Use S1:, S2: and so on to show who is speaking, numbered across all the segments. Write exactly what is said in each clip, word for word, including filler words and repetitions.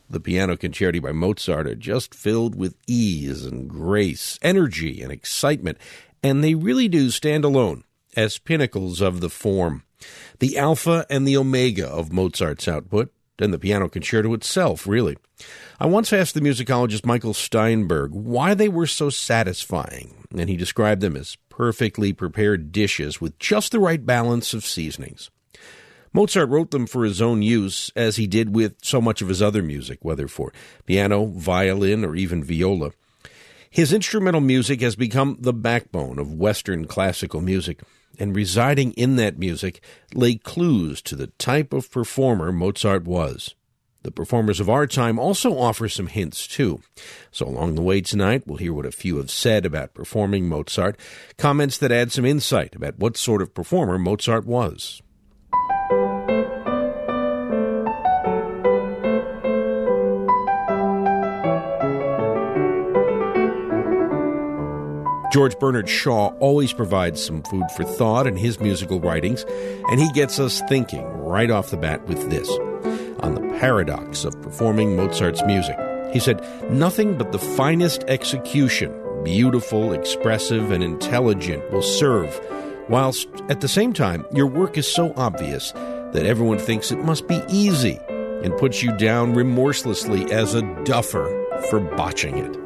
S1: The Piano Concerti by Mozart are just filled with ease and grace, energy and excitement, and they really do stand alone as pinnacles of the form, the alpha and the omega of Mozart's output, and the piano concerto itself, really. I once asked the musicologist Michael Steinberg why they were so satisfying, and he described them as perfectly prepared dishes with just the right balance of seasonings. Mozart wrote them for his own use, as he did with so much of his other music, whether for piano, violin, or even viola. His instrumental music has become the backbone of Western classical music, and residing in that music lay clues to the type of performer Mozart was. The performers of our time also offer some hints, too. So along the way tonight, we'll hear what a few have said about performing Mozart, comments that add some insight about what sort of performer Mozart was. George Bernard Shaw always provides some food for thought in his musical writings, and he gets us thinking right off the bat with this, on the paradox of performing Mozart's music. He said, "Nothing but the finest execution, beautiful, expressive, and intelligent, will serve, whilst at the same time your work is so obvious that everyone thinks it must be easy and puts you down remorselessly as a duffer for botching it."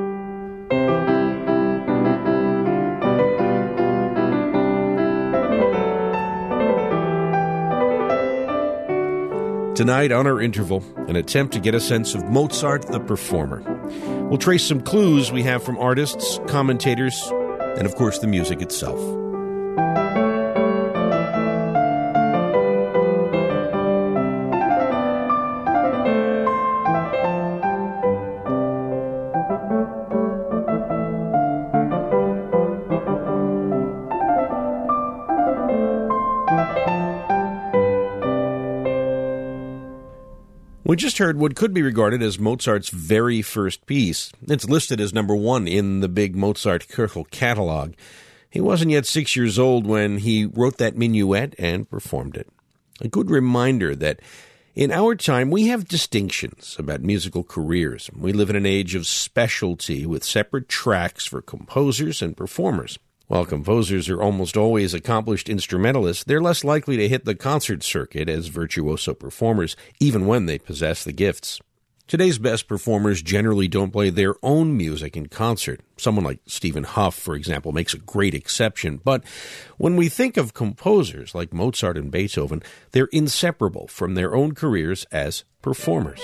S1: Tonight, on our interval, an attempt to get a sense of Mozart the performer. We'll trace some clues we have from artists, commentators, and of course the music itself. We just heard what could be regarded as Mozart's very first piece. It's listed as number one in the big Mozart Köchel catalog. He wasn't yet six years old when he wrote that minuet and performed it. A good reminder that in our time we have distinctions about musical careers. We live in an age of specialty with separate tracks for composers and performers. While composers are almost always accomplished instrumentalists, they're less likely to hit the concert circuit as virtuoso performers, even when they possess the gifts. Today's best performers generally don't play their own music in concert. Someone like Stephen Hough, for example, makes a great exception. But when we think of composers like Mozart and Beethoven, they're inseparable from their own careers as performers.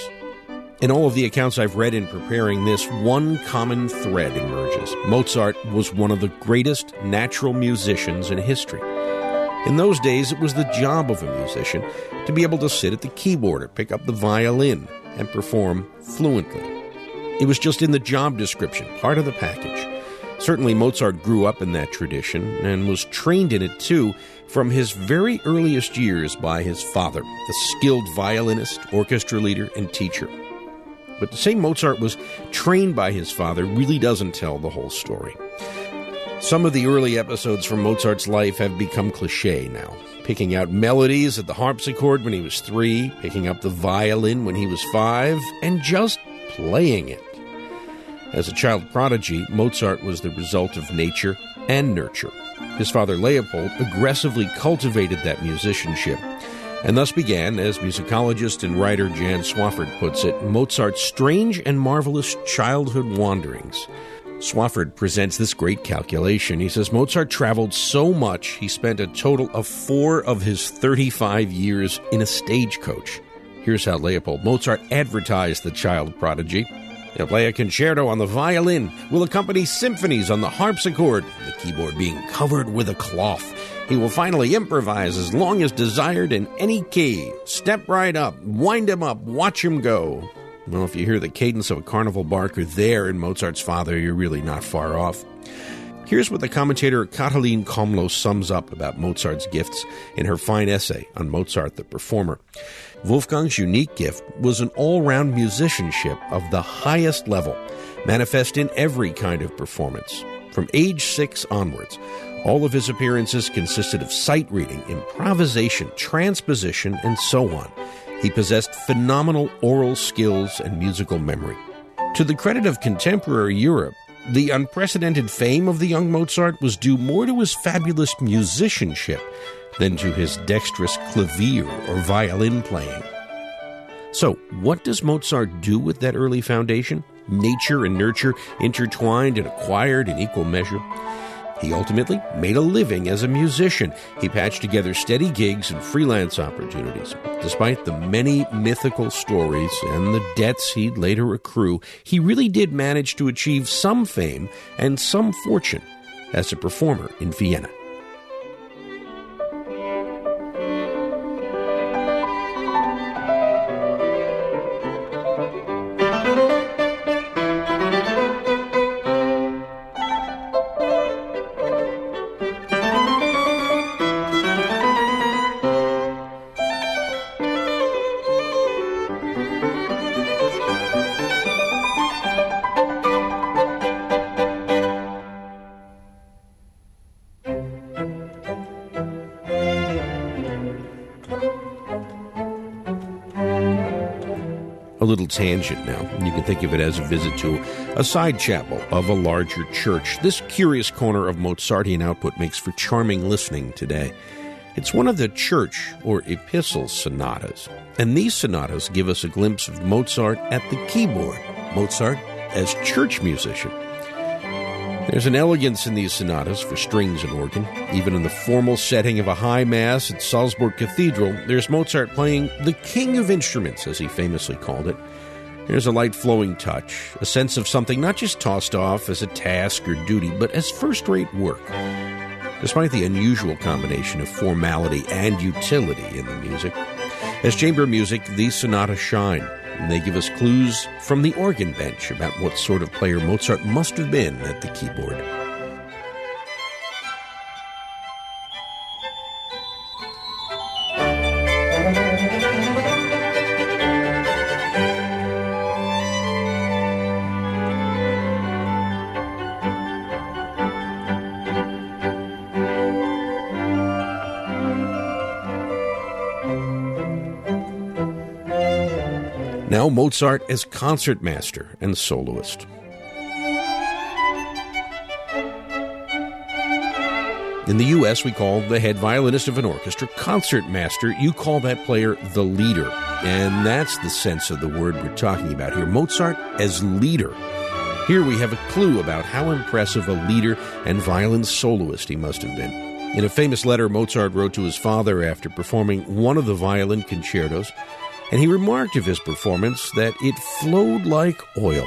S1: In all of the accounts I've read in preparing this, one common thread emerges. Mozart was one of the greatest natural musicians in history. In those days, it was the job of a musician to be able to sit at the keyboard or pick up the violin and perform fluently. It was just in the job description, part of the package. Certainly, Mozart grew up in that tradition and was trained in it, too, from his very earliest years by his father, a skilled violinist, orchestra leader, and teacher. But to say Mozart was trained by his father really doesn't tell the whole story. Some of the early episodes from Mozart's life have become cliché now. Picking out melodies at the harpsichord when he was three, picking up the violin when he was five, and just playing it. As a child prodigy, Mozart was the result of nature and nurture. His father Leopold aggressively cultivated that musicianship, and thus began, as musicologist and writer Jan Swafford puts it, Mozart's strange and marvelous childhood wanderings. Swafford presents this great calculation. He says Mozart traveled so much, he spent a total of four of his thirty-five years in a stagecoach. Here's how Leopold Mozart advertised the child prodigy. He'll play a concerto on the violin, will accompany symphonies on the harpsichord, the keyboard being covered with a cloth. He will finally improvise as long as desired in any key. Step right up, wind him up, watch him go. Well, if you hear the cadence of a carnival barker there in Mozart's father, you're really not far off. Here's what the commentator Katalin Komlo sums up about Mozart's gifts in her fine essay on Mozart the performer. Wolfgang's unique gift was an all-round musicianship of the highest level, manifest in every kind of performance. From age six onwards, all of his appearances consisted of sight reading, improvisation, transposition, and so on. He possessed phenomenal oral skills and musical memory. To the credit of contemporary Europe, the unprecedented fame of the young Mozart was due more to his fabulous musicianship than to his dexterous clavier or violin playing. So, what does Mozart do with that early foundation? Nature and nurture intertwined and acquired in equal measure. He ultimately made a living as a musician. He patched together steady gigs and freelance opportunities. Despite the many mythical stories and the debts he'd later accrue, he really did manage to achieve some fame and some fortune as a performer in Vienna. A little tangent now. You can think of it as a visit to a side chapel of a larger church. This curious corner of Mozartian output makes for charming listening today. It's one of the church or epistle sonatas, and these sonatas give us a glimpse of Mozart at the keyboard, Mozart as church musician. There's an elegance in these sonatas for strings and organ. Even in the formal setting of a high mass at Salzburg Cathedral, there's Mozart playing the king of instruments, as he famously called it. There's a light flowing touch, a sense of something not just tossed off as a task or duty, but as first-rate work. Despite the unusual combination of formality and utility in the music, as chamber music, these sonatas shine. And they give us clues from the organ bench about what sort of player Mozart must have been at the keyboard. Now Mozart as concertmaster and soloist. In the U S, we call the head violinist of an orchestra concertmaster. You call that player the leader. And that's the sense of the word we're talking about here. Mozart as leader. Here we have a clue about how impressive a leader and violin soloist he must have been. In a famous letter Mozart wrote to his father after performing one of the violin concertos, and he remarked of his performance that it flowed like oil.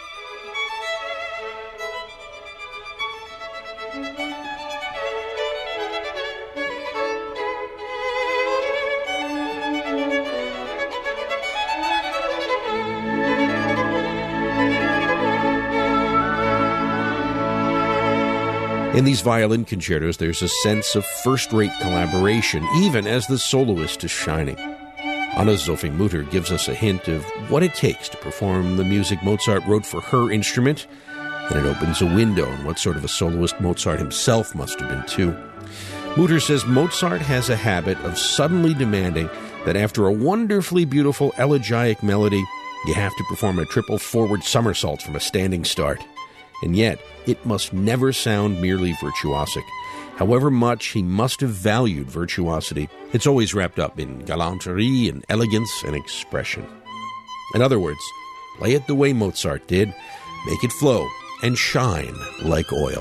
S1: In these violin concertos, there's a sense of first-rate collaboration, even as the soloist is shining. Anna-Sophie Mutter gives us a hint of what it takes to perform the music Mozart wrote for her instrument, and it opens a window on what sort of a soloist Mozart himself must have been too. Mutter says Mozart has a habit of suddenly demanding that after a wonderfully beautiful elegiac melody, you have to perform a triple forward somersault from a standing start. And yet, it must never sound merely virtuosic. However much he must have valued virtuosity, it's always wrapped up in galanterie and elegance and expression. In other words, play it the way Mozart did, make it flow and shine like oil.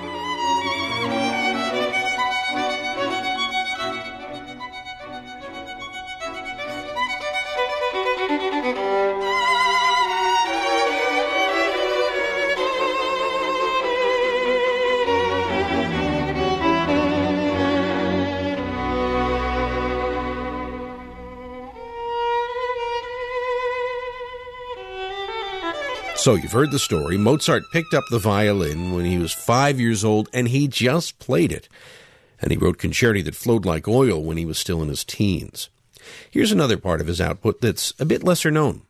S1: So you've heard the story. Mozart picked up the violin when he was five years old, and he just played it. And he wrote concerti that flowed like oil when he was still in his teens. Here's another part of his output that's a bit lesser known.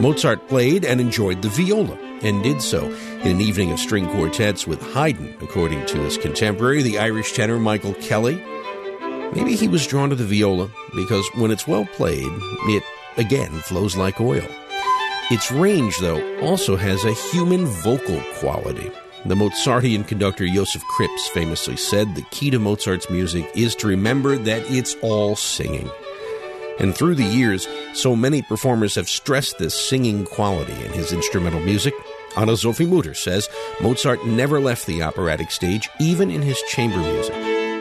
S1: Mozart played and enjoyed the viola, and did so in an evening of string quartets with Haydn, according to his contemporary, the Irish tenor Michael Kelly. Maybe he was drawn to the viola because when it's well played, it, again, flows like oil. Its range, though, also has a human vocal quality. The Mozartian conductor Joseph Krips famously said the key to Mozart's music is to remember that it's all singing. And through the years, so many performers have stressed this singing quality in his instrumental music. Anna-Sophie Mutter says Mozart never left the operatic stage, even in his chamber music.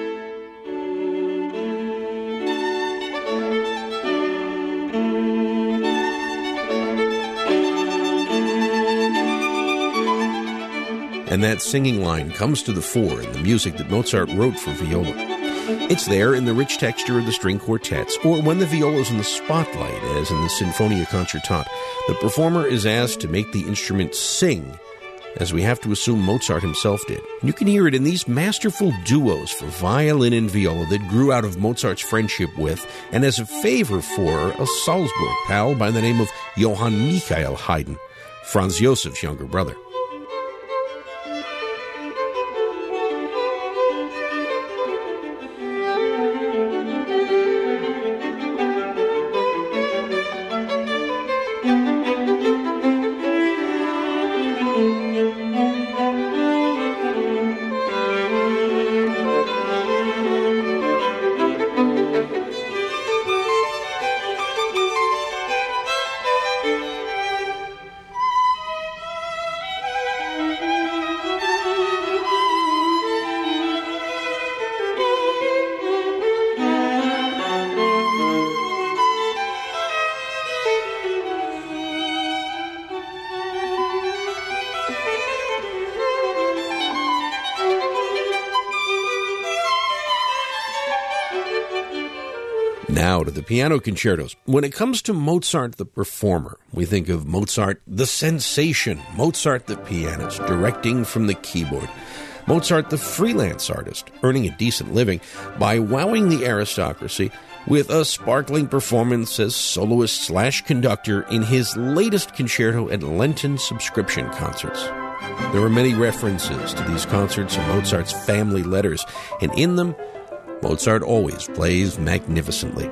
S1: And that singing line comes to the fore in the music that Mozart wrote for viola. It's there in the rich texture of the string quartets, or when the viola is in the spotlight, as in the Sinfonia Concertante. The performer is asked to make the instrument sing, as we have to assume Mozart himself did. And you can hear it in these masterful duos for violin and viola that grew out of Mozart's friendship with, and as a favor for, a Salzburg pal by the name of Johann Michael Haydn, Franz Josef's younger brother. Now to the piano concertos. When it comes to Mozart the performer, we think of Mozart the sensation, Mozart the pianist, directing from the keyboard, Mozart the freelance artist, earning a decent living by wowing the aristocracy with a sparkling performance as soloist slash conductor in his latest concerto at Lenten subscription concerts. There are many references to these concerts in Mozart's family letters, and in them, Mozart always plays magnificently.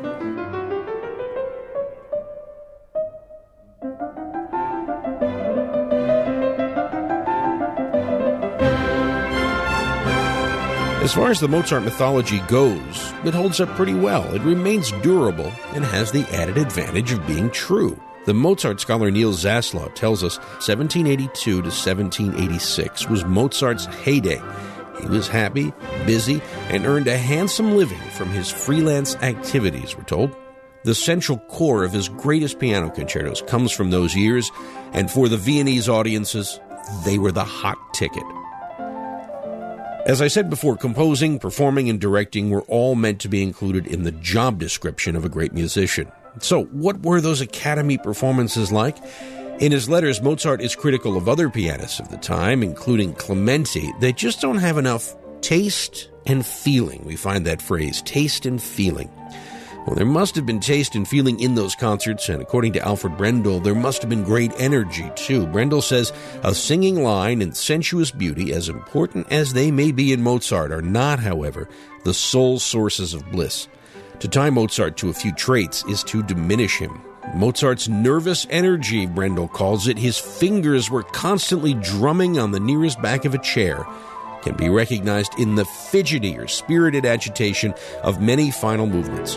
S1: As far as the Mozart mythology goes, it holds up pretty well. It remains durable and has the added advantage of being true. The Mozart scholar Niels Zaslav tells us seventeen eighty-two to seventeen eighty-six was Mozart's heyday. He was happy, busy, and earned a handsome living from his freelance activities, we're told. The central core of his greatest piano concertos comes from those years, and for the Viennese audiences, they were the hot ticket. As I said before, composing, performing, and directing were all meant to be included in the job description of a great musician. So, what were those Academy performances like? In his letters, Mozart is critical of other pianists of the time, including Clementi. They just don't have enough taste and feeling. We find that phrase, taste and feeling. Well, there must have been taste and feeling in those concerts, and according to Alfred Brendel, there must have been great energy, too. Brendel says, a singing line and sensuous beauty, as important as they may be in Mozart, are not, however, the sole sources of bliss. To tie Mozart to a few traits is to diminish him. Mozart's nervous energy, Brendel calls it, his fingers were constantly drumming on the nearest back of a chair, can be recognized in the fidgety or spirited agitation of many final movements.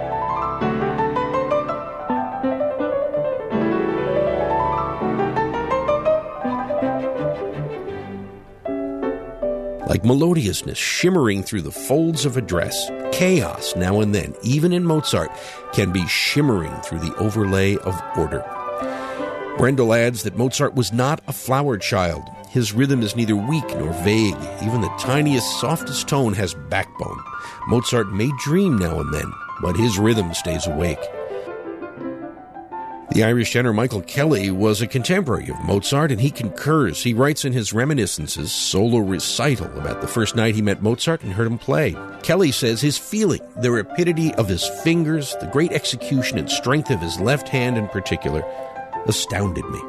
S1: Like melodiousness shimmering through the folds of a dress, chaos now and then, even in Mozart, can be shimmering through the overlay of order. Brendel adds that Mozart was not a flower child. His rhythm is neither weak nor vague. Even the tiniest, softest tone has backbone. Mozart may dream now and then, but his rhythm stays awake. The Irish tenor Michael Kelly was a contemporary of Mozart, and he concurs. He writes in his Reminiscences solo recital about the first night he met Mozart and heard him play. Kelly says his feeling, the rapidity of his fingers, the great execution and strength of his left hand in particular, astounded me.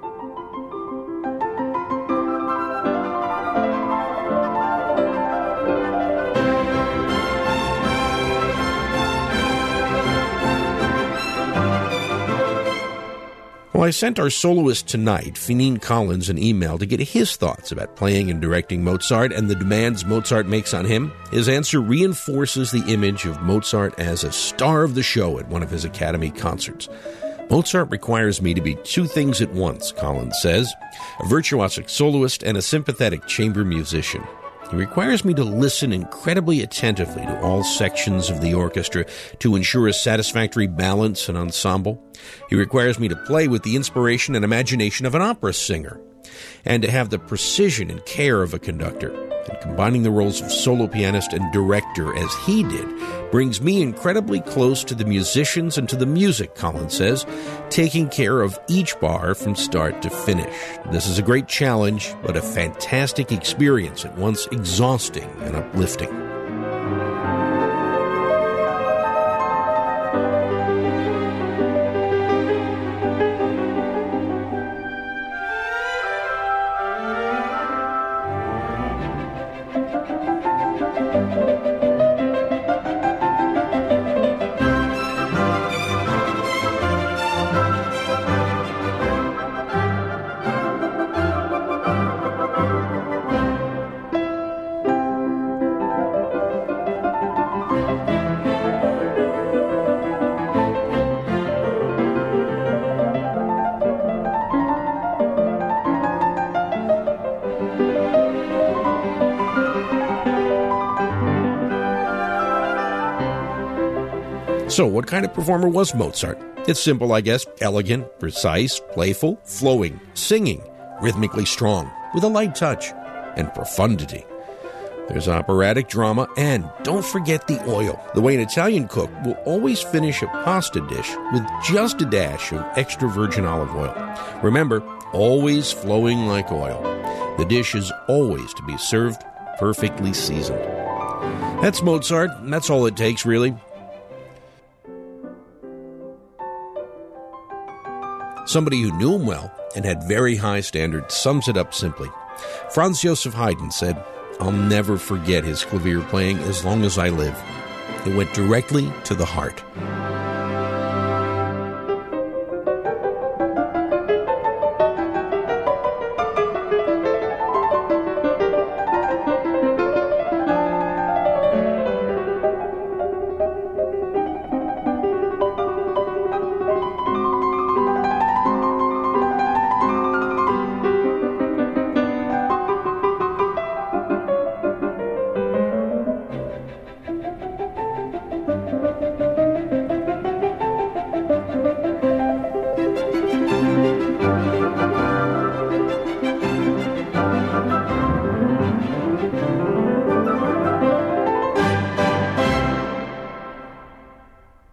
S1: Well, I sent our soloist tonight, Fineen Collins, an email to get his thoughts about playing and directing Mozart and the demands Mozart makes on him. His answer reinforces the image of Mozart as a star of the show at one of his Academy concerts. Mozart requires me to be two things at once, Collins says, a virtuosic soloist and a sympathetic chamber musician. He requires me to listen incredibly attentively to all sections of the orchestra to ensure a satisfactory balance and ensemble. He requires me to play with the inspiration and imagination of an opera singer, and to have the precision and care of a conductor. And combining the roles of solo pianist and director as he did brings me incredibly close to the musicians and to the music, Collins says, taking care of each bar from start to finish. This is a great challenge, but a fantastic experience, at once exhausting and uplifting. So, what kind of performer was Mozart? It's simple, I guess. Elegant, precise, playful, flowing, singing, rhythmically strong, with a light touch, and profundity. There's operatic drama, and don't forget the oil. The way an Italian cook will always finish a pasta dish with just a dash of extra virgin olive oil. Remember, always flowing like oil. The dish is always to be served perfectly seasoned. That's Mozart, and that's all it takes, really. Somebody who knew him well and had very high standards sums it up simply. Franz Joseph Haydn said, "I'll never forget his clavier playing as long as I live. It went directly to the heart."